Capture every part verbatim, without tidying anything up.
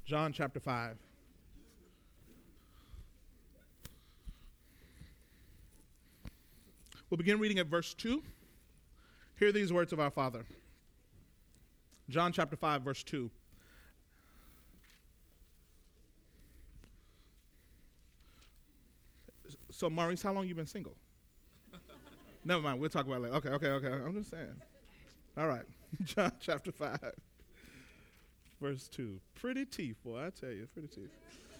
John chapter five. We'll begin reading at verse two. Hear these words of our Father. John chapter five, verse two. So, Maurice, how long you been single? Never mind, we'll talk about it later. Okay, okay, okay. I'm just saying. All right. John chapter five, verse two. Pretty teeth, boy, I tell you, pretty teeth.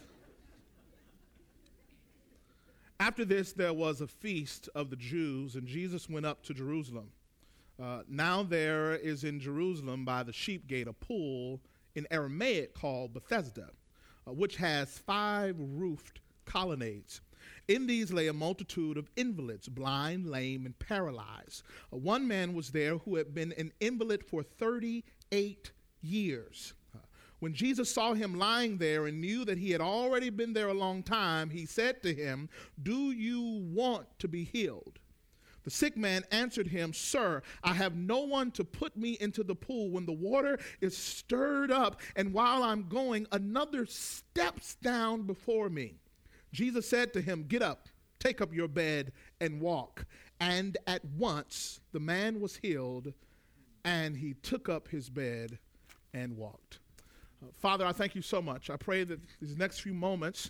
After this, there was a feast of the Jews, and Jesus went up to Jerusalem. Uh, now there is in Jerusalem by the sheep gate a pool in Aramaic called Bethesda, uh, which has five roofed colonnades. In these lay a multitude of invalids, blind, lame, and paralyzed. Uh, one man was there who had been an invalid for thirty-eight years. Uh, when Jesus saw him lying there and knew that he had already been there a long time, he said to him, "Do you want to be healed?" The sick man answered him, "Sir, I have no one to put me into the pool when the water is stirred up, and while I'm going, another steps down before me." Jesus said to him, "Get up, take up your bed, and walk." And at once the man was healed, and he took up his bed and walked. Uh, Father, I thank you so much. I pray that these next few moments,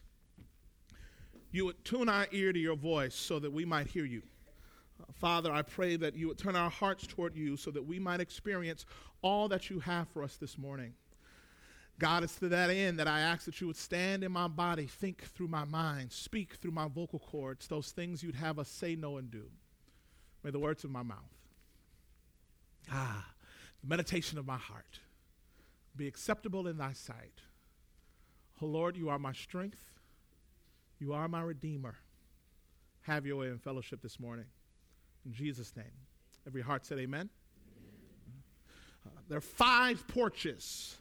you would tune our ear to your voice so that we might hear you. Uh, Father, I pray that you would turn our hearts toward you so that we might experience all that you have for us this morning. God, it's to that end that I ask that you would stand in my body, think through my mind, speak through my vocal cords, those things you'd have us say, know, and do. May the words of my mouth, ah, the meditation of my heart be acceptable in thy sight. Oh Lord, you are my strength. You are my Redeemer. Have your way in fellowship this morning. In Jesus' name. Every heart said amen. Uh, there are five porches.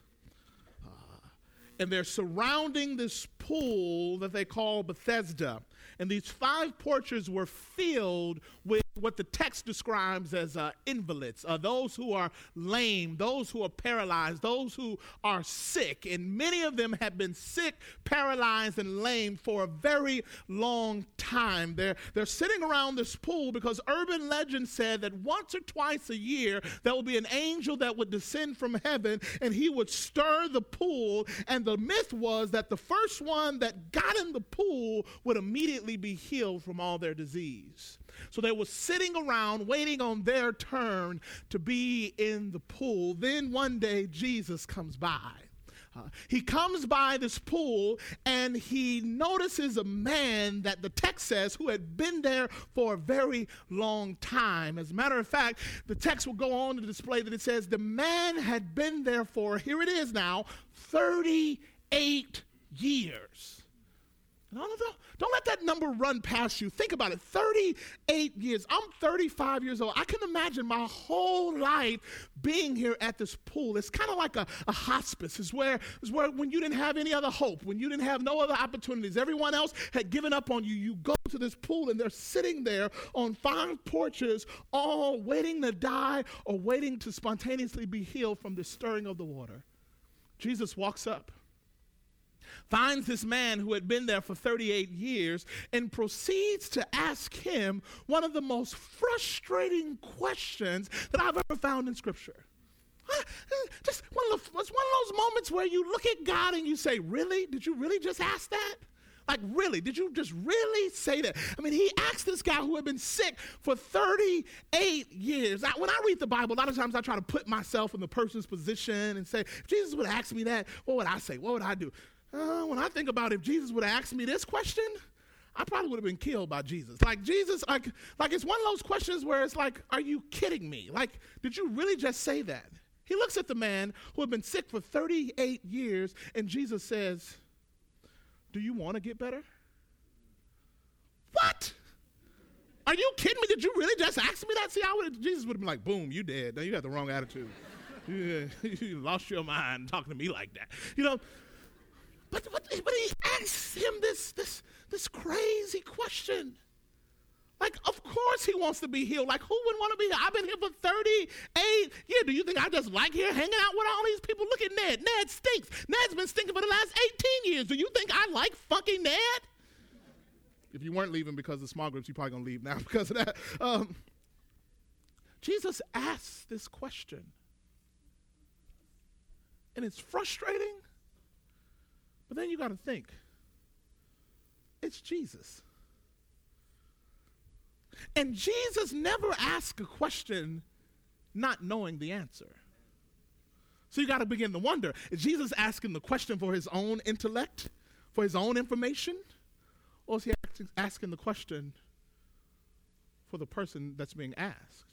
And they're surrounding this pool that they call Bethesda. And these five porches were filled with what the text describes as uh, invalids, uh, those who are lame, those who are paralyzed, those who are sick. And many of them have been sick, paralyzed, and lame for a very long time. They're, they're sitting around this pool because urban legend said that once or twice a year there would be an angel that would descend from heaven and he would stir the pool. And the myth was that the first one that got in the pool would immediately be healed from all their disease. So they were sitting around waiting on their turn to be in the pool. Then one day Jesus comes by. Uh, he comes by this pool and he notices a man that the text says who had been there for a very long time. As a matter of fact, the text will go on to display that it says the man had been there for, here it is now, thirty-eight years. Don't, don't, don't let that number run past you. Think about it, thirty-eight years. I'm thirty-five years old. I can imagine my whole life being here at this pool. It's kind of like a, a hospice. It's where, it's where when you didn't have any other hope, when you didn't have no other opportunities, everyone else had given up on you, you go to this pool and they're sitting there on five porches, all waiting to die or waiting to spontaneously be healed from the stirring of the water. Jesus walks up, finds this man who had been there for thirty-eight years, and proceeds to ask him one of the most frustrating questions that I've ever found in Scripture. Just one of, the, it's one of those moments where you look at God and you say, really? Did you really just ask that? Like, really? Did you just really say that? I mean, he asked this guy who had been sick for thirty-eight years. I, when I read the Bible, a lot of times I try to put myself in the person's position and say, if Jesus would ask me that, what would I say? What would I do? Uh, when I think about if Jesus would have asked me this question, I probably would have been killed by Jesus. Like Jesus, like, like it's one of those questions where it's like, are you kidding me? Like, did you really just say that? He looks at the man who had been sick for thirty-eight years, and Jesus says, do you want to get better? What? Are you kidding me? Did you really just ask me that? See, I would Jesus would have been like, boom, you dead. Now you got the wrong attitude. you, you lost your mind talking to me like that. You know, But, but, but he asks him this, this, this crazy question. Like, of course he wants to be healed. Like, who wouldn't want to be healed? I've been here for thirty-eight years. Do you think I just like here hanging out with all these people? Look at Ned. Ned stinks. Ned's been stinking for the last eighteen years. Do you think I like funky Ned? If you weren't leaving because of small groups, you're probably going to leave now because of that. Um, Jesus asks this question. And it's frustrating. But then you got to think. It's Jesus. And Jesus never asks a question not knowing the answer. So you got to begin to wonder, is Jesus asking the question for his own intellect, for his own information? Or is he asking the question for the person that's being asked?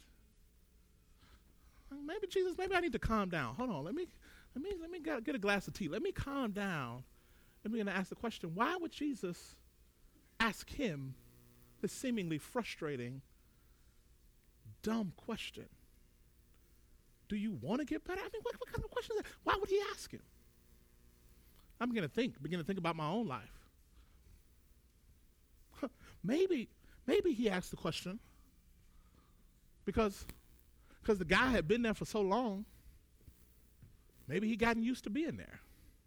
Maybe Jesus, maybe I need to calm down. Hold on, let me let me let me get, get a glass of tea. Let me calm down and begin to ask the question, why would Jesus ask him this seemingly frustrating, dumb question? Do you want to get better? I mean, what, what kind of question is that? Why would he ask him? I'm beginning to think, begin to think about my own life. Maybe, maybe he asked the question because, because the guy had been there for so long. Maybe he gotten used to being there.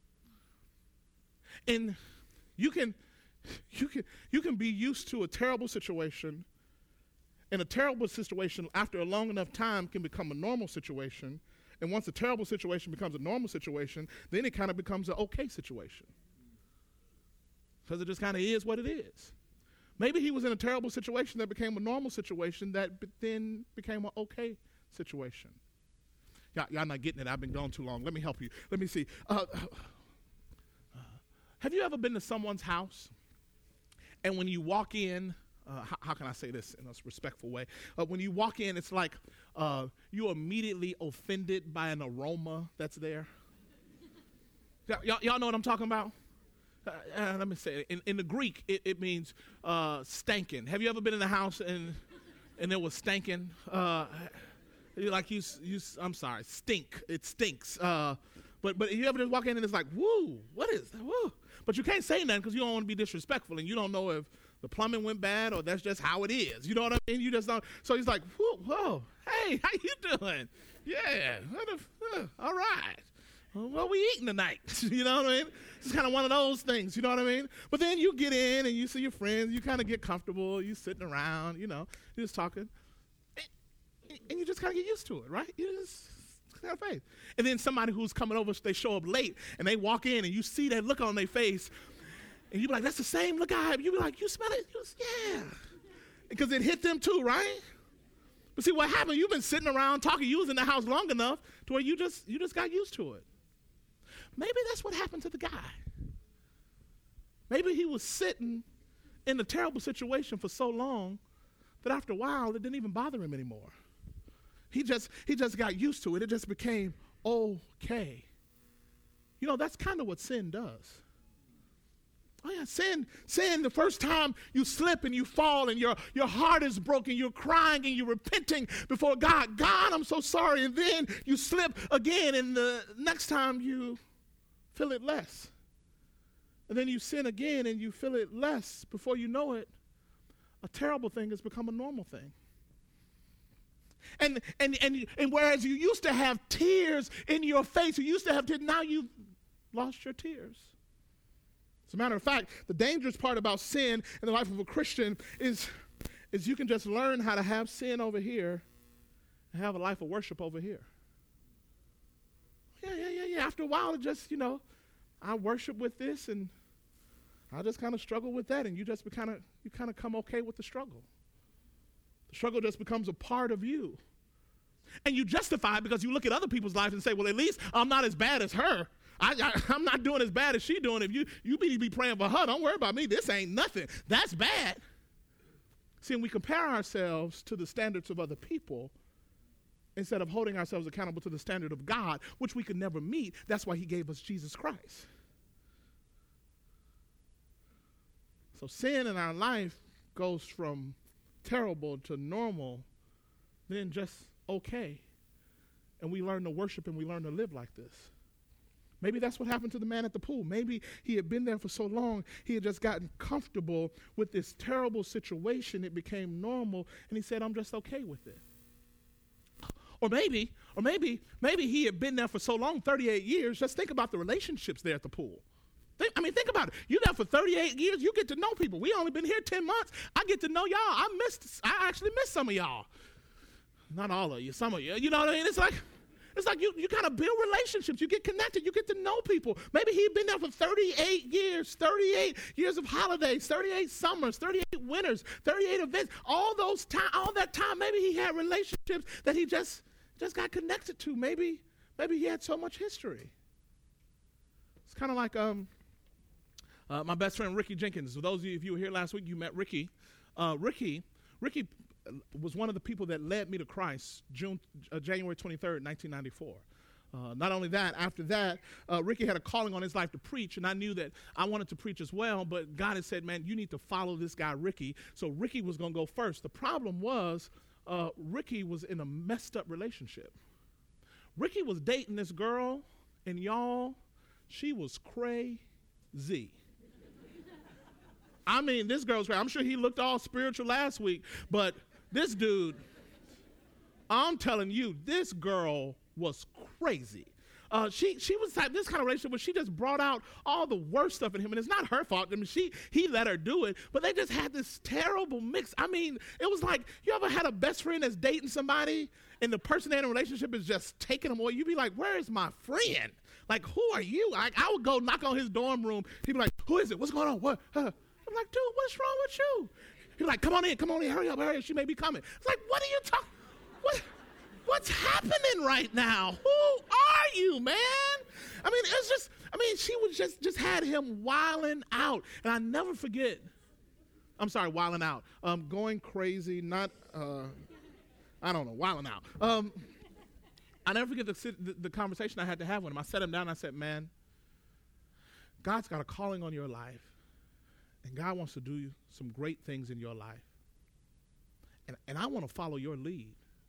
And you can, you can, you can be used to a terrible situation, and a terrible situation after a long enough time can become a normal situation. And once a terrible situation becomes a normal situation, then it kind of becomes an okay situation. Because it just kind of is what it is. Maybe he was in a terrible situation that became a normal situation that be- then became an okay situation. Y'all, y'all not getting it. I've been gone too long. Let me help you. Let me see. Uh, uh, have you ever been to someone's house, and when you walk in, uh, how, how can I say this in a respectful way? Uh, when you walk in, it's like uh, you're immediately offended by an aroma that's there. Y- y'all, y'all know what I'm talking about? Uh, uh, let me say it. In, in the Greek, it, it means uh, stankin'. Have you ever been in a house and and it was stankin'? Uh, like you, you, I'm sorry, stink. It stinks. Uh, but but you ever just walk in and it's like, woo, what is that? Woo. But you can't say nothing because you don't want to be disrespectful, and you don't know if the plumbing went bad or that's just how it is. You know what I mean? You just don't. So he's like, whoa, whoa, hey, how you doing? Yeah, what if, uh, all right. What are we eating tonight? You know what I mean? It's kind of one of those things, you know what I mean? But then you get in and you see your friends, you kind of get comfortable, you sitting around, you know, you're just talking. And, and you just kind of get used to it, right? You just have faith. And then somebody who's coming over, they show up late and they walk in and you see that look on their face and you be like, that's the same look I have. You be like, you smell it? You just, yeah. Because it hit them too, right? But see what happened, you've been sitting around talking, you was in the house long enough to where you just you just got used to it. Maybe that's what happened to the guy. Maybe he was sitting in a terrible situation for so long that after a while it didn't even bother him anymore. He just he just got used to it. It just became okay. You know, that's kind of what sin does. Oh yeah, sin, sin, the first time you slip and you fall and your, your heart is broken, you're crying and you're repenting before God. God, I'm so sorry. And then you slip again and the next time you feel it less. And then you sin again and you feel it less. Before you know it, a terrible thing has become a normal thing. And and and and whereas you used to have tears in your face, you used to have tears, now you've lost your tears. As a matter of fact, the dangerous part about sin in the life of a Christian is, is you can just learn how to have sin over here and have a life of worship over here. Yeah, yeah, yeah, yeah. After a while, it just, you know, I worship with this and I just kind of struggle with that, and you just kind of you kind of come okay with the struggle. The struggle just becomes a part of you. And you justify it because you look at other people's lives and say, well, at least I'm not as bad as her. I, I, I'm not doing as bad as she doing. If you you be, be praying for her, don't worry about me. This ain't nothing. That's bad. See, and we compare ourselves to the standards of other people instead of holding ourselves accountable to the standard of God, which we could never meet. That's why he gave us Jesus Christ. So sin in our life goes from terrible to normal, then just okay. And we learn to worship and we learn to live like this. Maybe that's what happened to the man at the pool. Maybe he had been there for so long, he had just gotten comfortable with this terrible situation. It became normal, and he said, I'm just okay with it. Or maybe, or maybe, maybe he had been there for so long, thirty-eight years. Just think about the relationships there at the pool. Think, I mean, think about it. You're there for thirty-eight years. You get to know people. We only been here ten months. I get to know y'all. I missed. I actually missed some of y'all. Not all of you. Some of you. You know what I mean? It's like, it's like you, you kind of build relationships. You get connected. You get to know people. Maybe he'd been there for thirty-eight years, thirty-eight years of holidays, thirty-eight summers, thirty-eight winters, thirty-eight events. All those time, all that time, maybe he had relationships that he just, just got connected to. Maybe, maybe he had so much history. It's kind of like um, uh, my best friend Ricky Jenkins. For those of you, if you were here last week, you met Ricky. Uh, Ricky, Ricky. was one of the people that led me to Christ June, uh, January twenty-third, nineteen ninety-four. Uh, not only that, after that, uh, Ricky had a calling on his life to preach, and I knew that I wanted to preach as well, but God had said, man, you need to follow this guy, Ricky. So Ricky was going to go first. The problem was uh, Ricky was in a messed up relationship. Ricky was dating this girl, and y'all, she was crazy. I mean, this girl's crazy. I'm sure he looked all spiritual last week, but this dude, I'm telling you, this girl was crazy. Uh, she she was like this kind of relationship where she just brought out all the worst stuff in him, and it's not her fault. I mean, she he let her do it, but they just had this terrible mix. I mean, it was like, you ever had a best friend that's dating somebody, and the person they're in a relationship is just taking them away? You'd be like, where is my friend? Like, who are you? Like, I would go knock on his dorm room. He'd be like, who is it? What's going on? What? Huh? I'm like, dude, what's wrong with you? He's like, come on in, come on in, hurry up, hurry up. She may be coming. It's like, what are you talking? What? What's happening right now? Who are you, man? I mean, it's just, I mean, she was just, just had him wilding out. And I never forget, I'm sorry, wilding out. Um, going crazy, not, uh, I don't know, wilding out. Um, I never forget the, the, the conversation I had to have with him. I sat him down and I said, man, God's got a calling on your life. And God wants to do some great things in your life. And, and I want to follow your lead.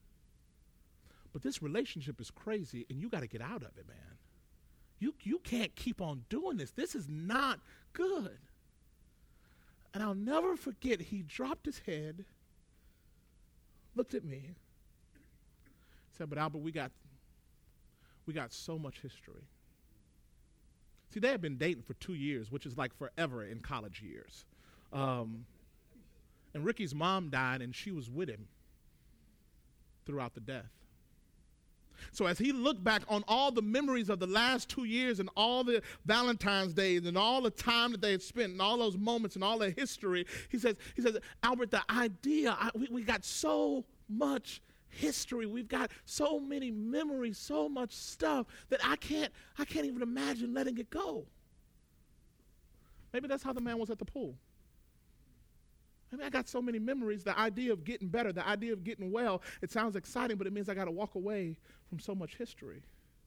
But this relationship is crazy, and you got to get out of it, man. You, you can't keep on doing this. This is not good. And I'll never forget, he dropped his head, looked at me, said, but Albert, we got, we got so much history. See, they had been dating for two years, which is like forever in college years. Um, and Ricky's mom died, and she was with him throughout the death. So as he looked back on all the memories of the last two years and all the Valentine's days and all the time that they had spent and all those moments and all the history, he says, he says, Albert, the idea, I, we, we got so much history. We've got so many memories, so much stuff that I can't, I can't even imagine letting it go. Maybe that's how the man was at the pool. I mean, I got so many memories. The idea of getting better, the idea of getting well, it sounds exciting, but it means I got to walk away from so much history.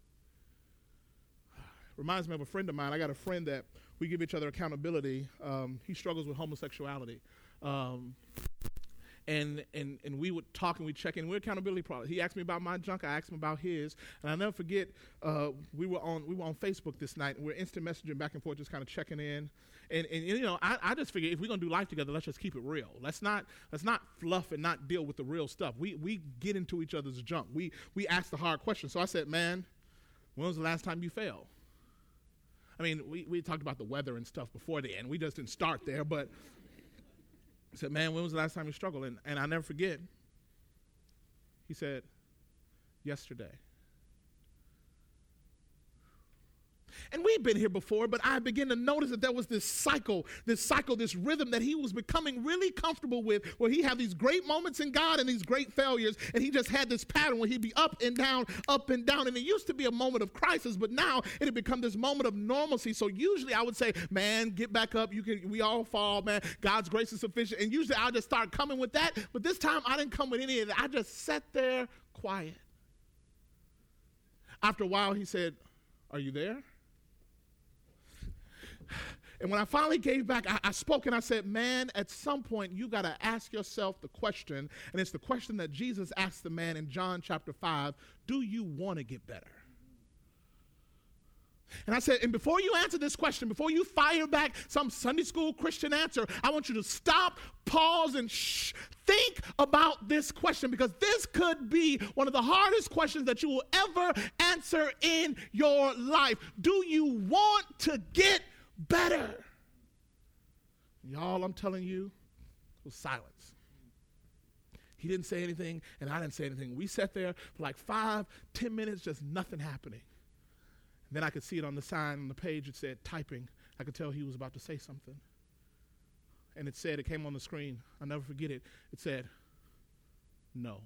Reminds me of a friend of mine. I got a friend that we give each other accountability. Um, he struggles with homosexuality. Um, and, and, and we would talk and we'd check in. We're accountability partners. He asked me about my junk. I asked him about his. And I'll never forget, uh, we were on we were on Facebook this night, and we're instant messaging back and forth, just kind of checking in. And, and you know, I, I just figured if we're gonna do life together, let's just keep it real. Let's not let's not fluff and not deal with the real stuff. We we get into each other's junk. We we ask the hard questions. So I said, man, when was the last time you failed? I mean, we, we talked about the weather and stuff before the end. We just didn't start there, but I said, man, when was the last time you struggled? And and I never forget. He said, yesterday. And we've been here before, but I began to notice that there was this cycle, this cycle, this rhythm that he was becoming really comfortable with, where he had these great moments in God and these great failures, and he just had this pattern where he'd be up and down, up and down, and it used to be a moment of crisis, but now it had become this moment of normalcy. So usually I would say, man, get back up, you can. We all fall, man. God's grace is sufficient, and usually I'll just start coming with that, but this time I didn't come with any of that. I just sat there quiet. After a while, he said, are you there? And when I finally gave back, I, I spoke and I said, man, at some point you got to ask yourself the question, and it's the question that Jesus asked the man in John chapter five, do you want to get better? And I said, and before you answer this question, before you fire back some Sunday school Christian answer, I want you to stop, pause, and shh, think about this question, because this could be one of the hardest questions that you will ever answer in your life. Do you want to get better? Y'all, I'm telling you, it was silence. He didn't say anything, and I didn't say anything. We sat there for like five, ten minutes, just nothing happening. And then I could see it on the sign on the page. It said typing. I could tell he was about to say something. And it said, it came on the screen. I'll never forget it. It said, no.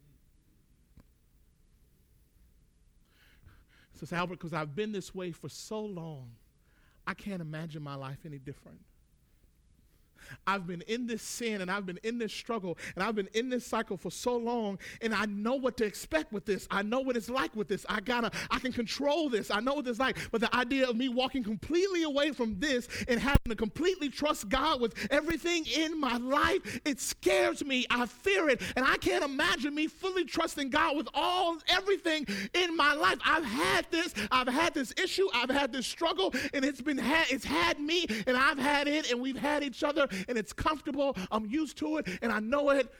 It says, Albert, because I've been this way for so long, I can't imagine my life any different. I've been in this sin, and I've been in this struggle, and I've been in this cycle for so long, and I know what to expect with this. I know what it's like with this. I gotta, I can control this. I know what it's like. But the idea of me walking completely away from this and having to completely trust God with everything in my life, it scares me. I fear it, and I can't imagine me fully trusting God with all, everything in my life. I've had this. I've had this issue. I've had this struggle, and it's been, ha- it's had me, and I've had it, and we've had each other. And it's comfortable. I'm used to it, and I know it.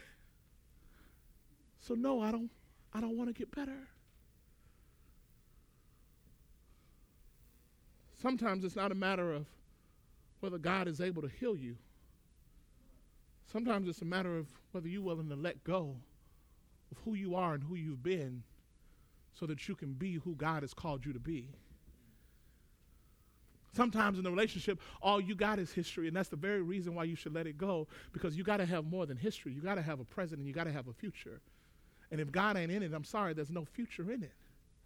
So no, I don't. I don't want to get better. Sometimes it's not a matter of whether God is able to heal you. Sometimes it's a matter of whether you're willing to let go of who you are and who you've been, so that you can be who God has called you to be. Sometimes in a relationship, all you got is history, and that's the very reason why you should let it go, because you got to have more than history. You got to have a present, and you got to have a future. And if God ain't in it, I'm sorry, there's no future in it.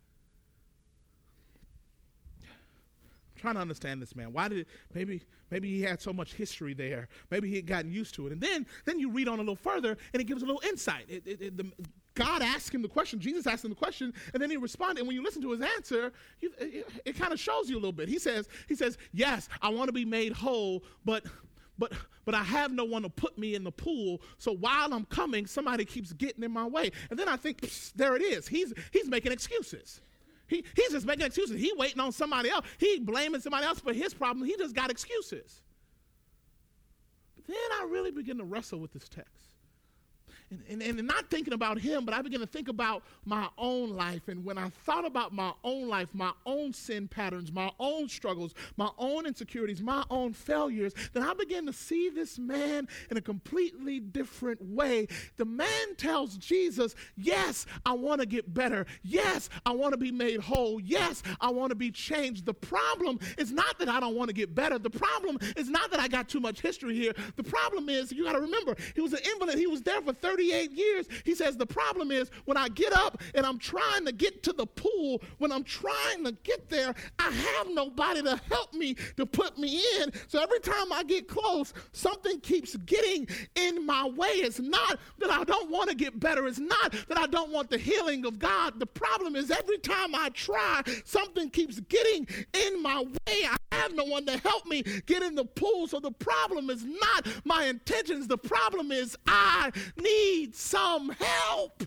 I'm trying to understand this man. Why did it, maybe maybe he had so much history there. Maybe he had gotten used to it. And then then you read on a little further, and it gives a little insight. It, it, it, the, God asked him the question, Jesus asked him the question, and then he responded. And when you listen to his answer, you, it, it kind of shows you a little bit. He says, he says, yes, I want to be made whole, but but but I have no one to put me in the pool. So while I'm coming, somebody keeps getting in my way. And then I think, psh, there it is. He's he's making excuses. He he's just making excuses. He waiting on somebody else. He blaming somebody else for his problem. He just got excuses. But then I really begin to wrestle with this text. And, and, and not thinking about him, but I began to think about my own life. And when I thought about my own life, my own sin patterns, my own struggles, my own insecurities, my own failures, then I began to see this man in a completely different way. The man tells Jesus, yes, I want to get better. Yes, I want to be made whole. Yes, I want to be changed. The problem is not that I don't want to get better. The problem is not that I got too much history here. The problem is, you got to remember, he was an invalid. He was there for thirty-eight years. He says the problem is when I get up and I'm trying to get to the pool, when I'm trying to get there, I have nobody to help me, to put me in. So every time I get close, something keeps getting in my way. It's not that I don't want to get better. It's not that I don't want the healing of God. The problem is every time I try, something keeps getting in my way. I have no one to help me get in the pool. So the problem is not my intentions. The problem is I need some help.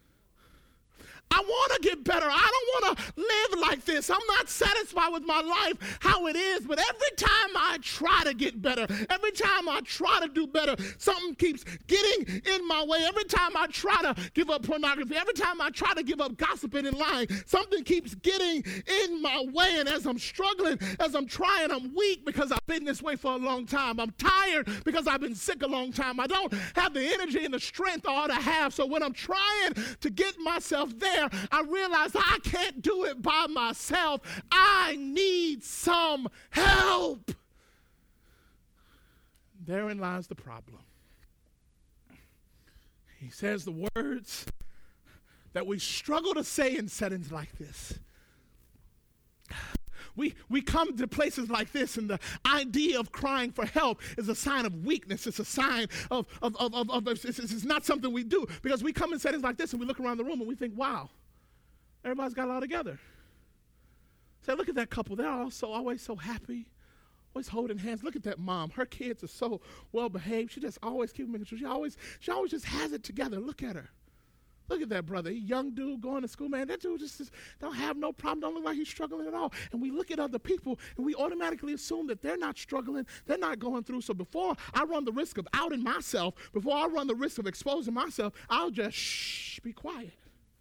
I want to get better. I don't want to live like this. I'm not satisfied with my life how it is, but every time I try to get better, every time I try to do better, something keeps getting in my way. Every time I try to give up pornography, every time I try to give up gossiping and lying, something keeps getting in my way. And as I'm struggling, as I'm trying, I'm weak because I've been this way for a long time. I'm tired because I've been sick a long time. I don't have the energy and the strength I ought to have. So when I'm trying to get myself there, I realize I can't do it by myself. I need some help. Therein lies the problem. He says the words that we struggle to say in settings like this. We we come to places like this, and the idea of crying for help is a sign of weakness. It's a sign of, of, of, of, of it's, it's not something we do, because we come in settings like this and we look around the room and we think, wow, everybody's got it all together. Say, look at that couple. They're all so, always so happy, always holding hands. Look at that mom. Her kids are so well behaved. She just always keeps making sure. She always, she always just has it together. Look at her. Look at that brother. He young dude going to school, man. That dude just, just don't have no problem. Don't look like he's struggling at all. And we look at other people, and we automatically assume that they're not struggling. They're not going through. So before I run the risk of outing myself, before I run the risk of exposing myself, I'll just shh, be quiet.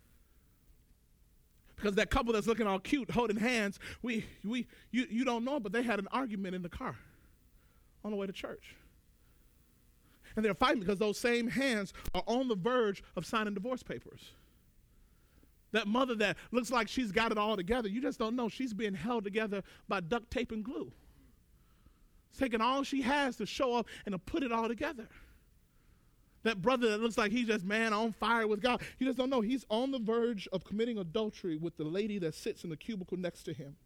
Because that couple that's looking all cute, holding hands, we, we, you, you don't know, but they had an argument in the car on the way to church. And they're fighting because those same hands are on the verge of signing divorce papers. That mother that looks like she's got it all together, you just don't know. She's being held together by duct tape and glue. It's taking all she has to show up and to put it all together. That brother that looks like he's just, man, on fire with God, you just don't know. He's on the verge of committing adultery with the lady that sits in the cubicle next to him.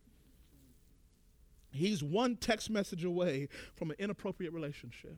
He's one text message away from an inappropriate relationship.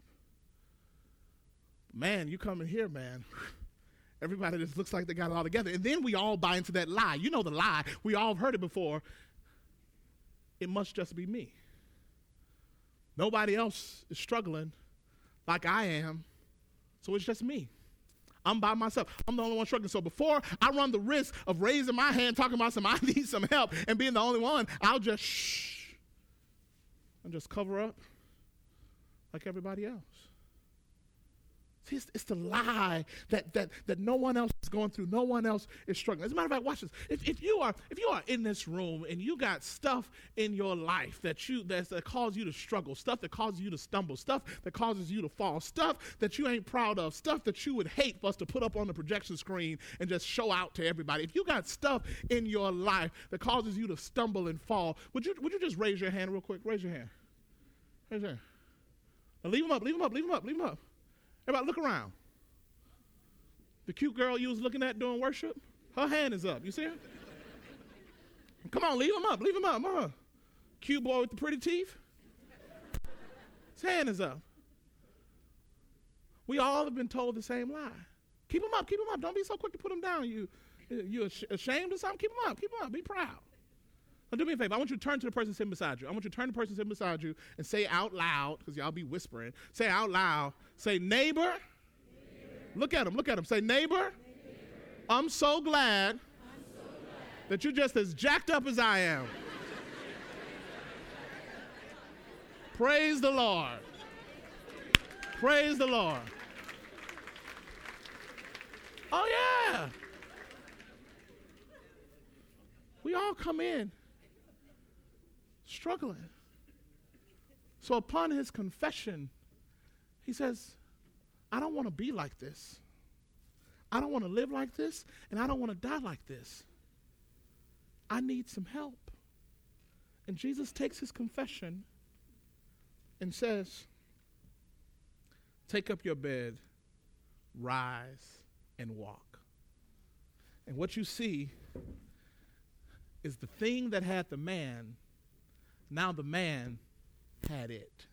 Man, you come in here, man. Everybody just looks like they got it all together. And then we all buy into that lie. You know the lie. We all have heard it before. It must just be me. Nobody else is struggling like I am, so it's just me. I'm by myself. I'm the only one struggling. So before I run the risk of raising my hand, talking about some, I need some help, and being the only one, I'll just shh and just cover up like everybody else. See, it's, it's the lie that, that, that no one else is going through. No one else is struggling. As a matter of fact, watch this. If, if you are if you are in this room and you got stuff in your life that you that's, that causes you to struggle, stuff that causes you to stumble, stuff that causes you to fall, stuff that you ain't proud of, stuff that you would hate for us to put up on the projection screen and just show out to everybody. If you got stuff in your life that causes you to stumble and fall, would you would you just raise your hand real quick? Raise your hand. Raise your hand. Now leave them up. Leave them up. Leave them up. Leave them up. Everybody look around. The cute girl you was looking at during worship, her hand is up. You see her? Come on, leave him up. Leave him up. Huh? Cute boy with the pretty teeth. His hand is up. We all have been told the same lie. Keep him up. Keep him up. Don't be so quick to put him down. You, you ashamed of something? Keep him up. Keep him up. Be proud. Now do me a favor. I want you to turn to the person sitting beside you. I want you to turn to the person sitting beside you and say out loud, because y'all be whispering. Say out loud. Say, neighbor. neighbor. Look at him. Look at him. Say, neighbor. neighbor. I'm so glad, I'm so glad that you're just as jacked up as I am. Praise the Lord. Praise the Lord. Oh, yeah. We all come in struggling. So upon his confession, he says, I don't want to be like this. I don't want to live like this, and I don't want to die like this. I need some help. And Jesus takes his confession and says, take up your bed, rise, and walk. And what you see is the thing that had the man, now the man had it.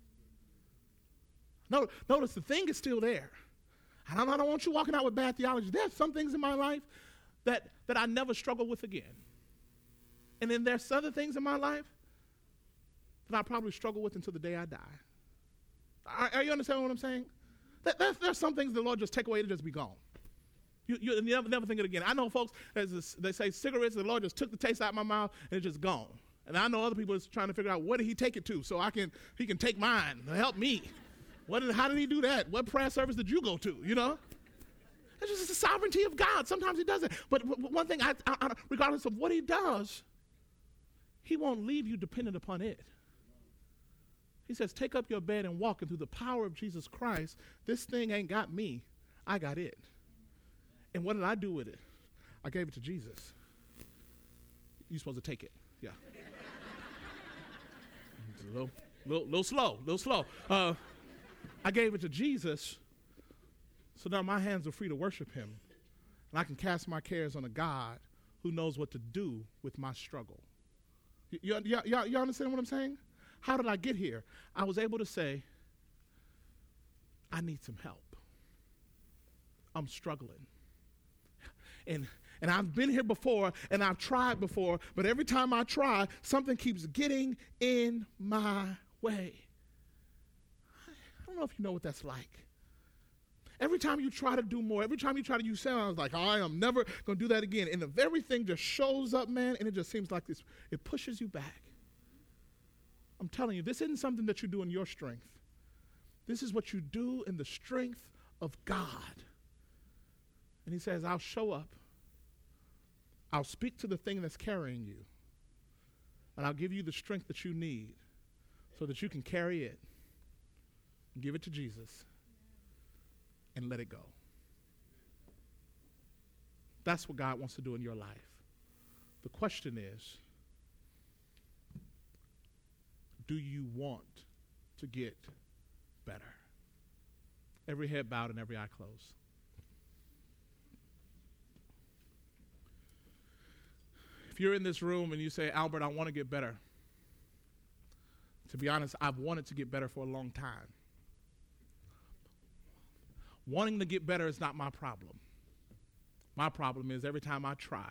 No, notice the thing is still there. I don't, I don't want you walking out with bad theology. There's some things in my life that, that I never struggle with again. And then there's other things in my life that I probably struggle with until the day I die. Are, are you understanding what I'm saying? That, there's, there's some things the Lord just take away to just be gone. You, you, you never, never think it again. I know folks, as they say cigarettes, the Lord just took the taste out of my mouth and it's just gone. And I know other people is trying to figure out what did he take it to so I can he can take mine to help me. What did, how did he do that? What prayer service did you go to? You know, it's just the sovereignty of God. Sometimes he does it, but one thing, I, I, I, regardless of what he does, he won't leave you dependent upon it. He says, take up your bed and walk, and through the power of Jesus Christ, this thing ain't got me, I got it. And what did I do with it? I gave it to Jesus. You're supposed to take it. Yeah. It's a little, little, little slow, little slow. Uh, I gave it to Jesus, so now my hands are free to worship him. And I can cast my cares on a God who knows what to do with my struggle. You, you, you, you understand what I'm saying? How did I get here? I was able to say, I need some help. I'm struggling. And and I've been here before, and I've tried before, but every time I try, something keeps getting in my way. I don't know if you know what that's like. Every time you try to do more, every time you try to use sound, I was like, I am never going to do that again. And the very thing just shows up, man, and it just seems like this, it pushes you back. I'm telling you, this isn't something that you do in your strength. This is what you do in the strength of God. And he says, I'll show up. I'll speak to the thing that's carrying you. And I'll give you the strength that you need so that you can carry it and give it to Jesus and let it go. That's what God wants to do in your life. The question is, do you want to get better? Every head bowed and every eye closed. If you're in this room and you say, Albert, I want to get better. To be honest, I've wanted to get better for a long time. Wanting to get better is not my problem. My problem is every time I try,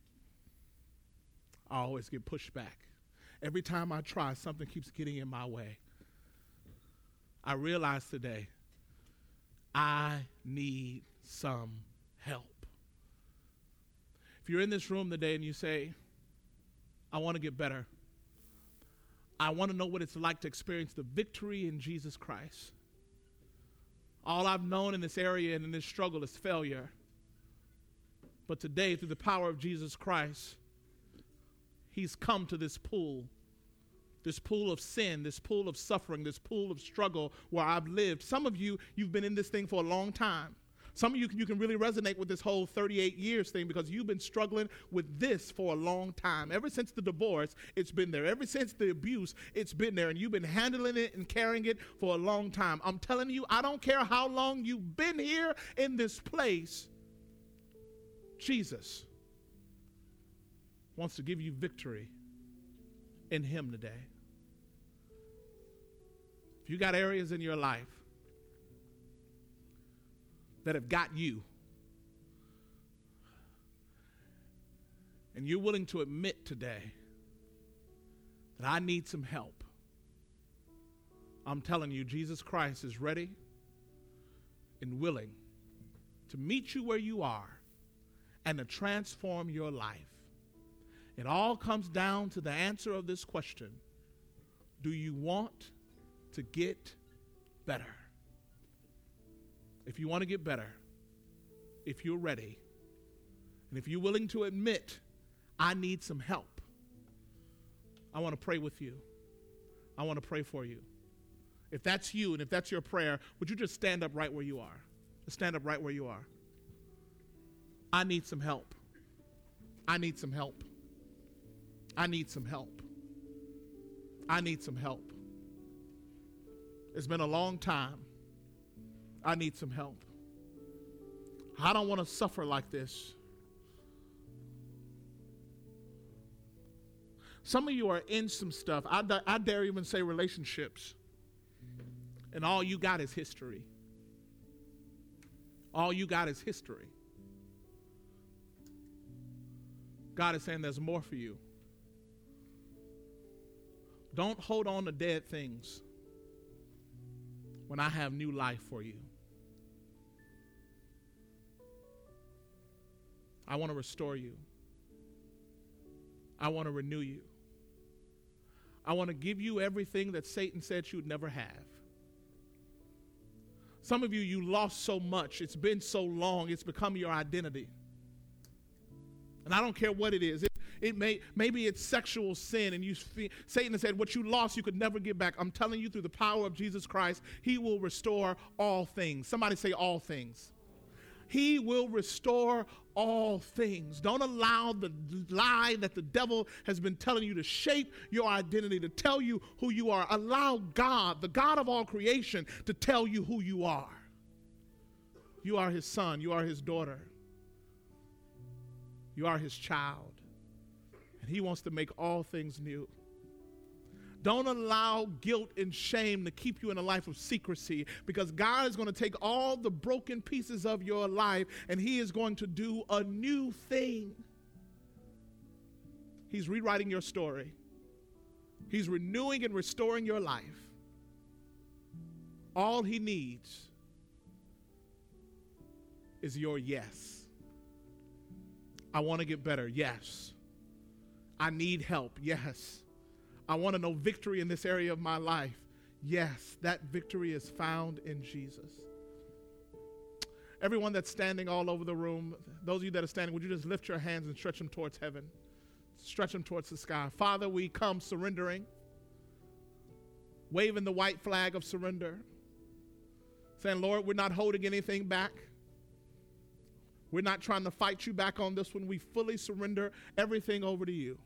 I always get pushed back. Every time I try, something keeps getting in my way. I realize today, I need some help. If you're in this room today and you say, I want to get better, I want to know what it's like to experience the victory in Jesus Christ. All I've known in this area and in this struggle is failure. But today, through the power of Jesus Christ, he's come to this pool, this pool of sin, this pool of suffering, this pool of struggle where I've lived. Some of you, you've been in this thing for a long time. Some of you, you can really resonate with this whole thirty-eight years thing because you've been struggling with this for a long time. Ever since the divorce, it's been there. Ever since the abuse, it's been there. And you've been handling it and carrying it for a long time. I'm telling you, I don't care how long you've been here in this place. Jesus wants to give you victory in him today. If you got areas in your life that have got you, and you're willing to admit today that I need some help, I'm telling you, Jesus Christ is ready and willing to meet you where you are and to transform your life. It all comes down to the answer of this question: do you want to get better? If you want to get better, if you're ready, and if you're willing to admit, I need some help, I want to pray with you. I want to pray for you. If that's you and if that's your prayer, would you just stand up right where you are? Just stand up right where you are. I need some help. I need some help. I need some help. I need some help. It's been a long time. I need some help. I don't want to suffer like this. Some of you are in some stuff. I, I dare even say relationships. And all you got is history. All you got is history. God is saying there's more for you. Don't hold on to dead things when I have new life for you. I want to restore you. I want to renew you. I want to give you everything that Satan said you'd never have. Some of you, you lost so much. It's been so long. It's become your identity. And I don't care what it is. It, it may, maybe it's sexual sin, and you Satan has said what you lost you could never get back. I'm telling you, through the power of Jesus Christ, he will restore all things. Somebody say all things. He will restore all things. Don't allow the lie that the devil has been telling you to shape your identity, to tell you who you are. Allow God, the God of all creation, to tell you who you are. You are his son. You are his daughter. You are his child. And he wants to make all things new. Don't allow guilt and shame to keep you in a life of secrecy, because God is going to take all the broken pieces of your life and he is going to do a new thing. He's rewriting your story. He's renewing and restoring your life. All he needs is your yes. I want to get better. Yes. I need help. Yes. I want to know victory in this area of my life. Yes, that victory is found in Jesus. Everyone that's standing all over the room, those of you that are standing, would you just lift your hands and stretch them towards heaven? Stretch them towards the sky. Father, we come surrendering, waving the white flag of surrender, saying, Lord, we're not holding anything back. We're not trying to fight you back on this one. We fully surrender everything over to you.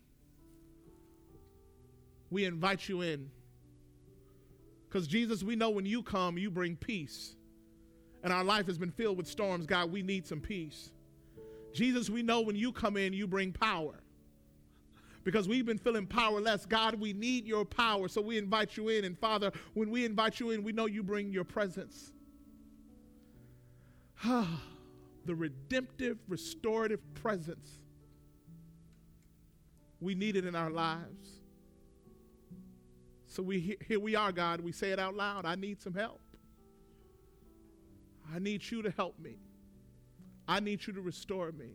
We invite you in. Because, Jesus, we know when you come, you bring peace. And our life has been filled with storms. God, we need some peace. Jesus, we know when you come in, you bring power. Because we've been feeling powerless. God, we need your power. So we invite you in. And, Father, when we invite you in, we know you bring your presence. The redemptive, restorative presence. We need it in our lives. So we here we are, God. We say it out loud. I need some help. I need you to help me. I need you to restore me.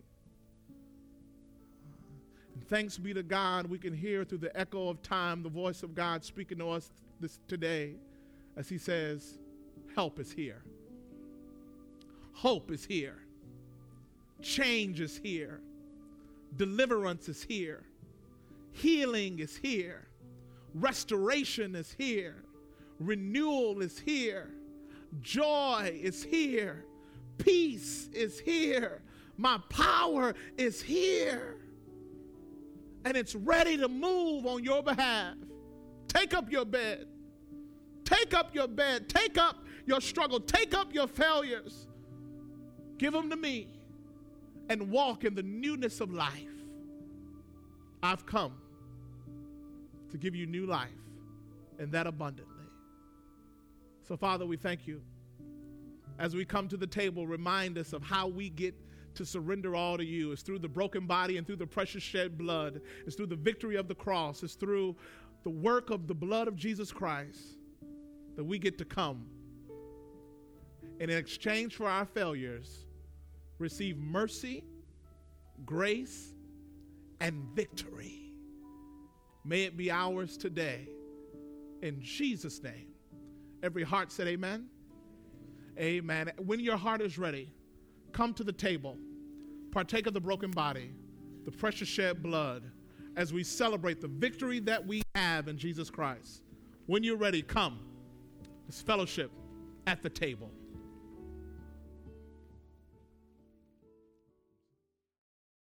And thanks be to God, we can hear through the echo of time the voice of God speaking to us this today as he says, help is here. Hope is here. Change is here. Deliverance is here. Healing is here. Restoration is here. Renewal is here. Joy is here. Peace is here. My power is here. And it's ready to move on your behalf. Take up your bed. Take up your bed. Take up your struggle. Take up your failures. Give them to me and walk in the newness of life. I've come to give you new life, and that abundantly. So, Father, we thank you. As we come to the table, remind us of how we get to surrender all to you. It's through the broken body and through the precious shed blood. It's through the victory of the cross. It's through the work of the blood of Jesus Christ that we get to come. And in exchange for our failures, receive mercy, grace, and victory. May it be ours today. In Jesus' name. Every heart said amen. Amen. When your heart is ready, come to the table. Partake of the broken body, the precious shed blood, as we celebrate the victory that we have in Jesus Christ. When you're ready, come. It's fellowship at the table.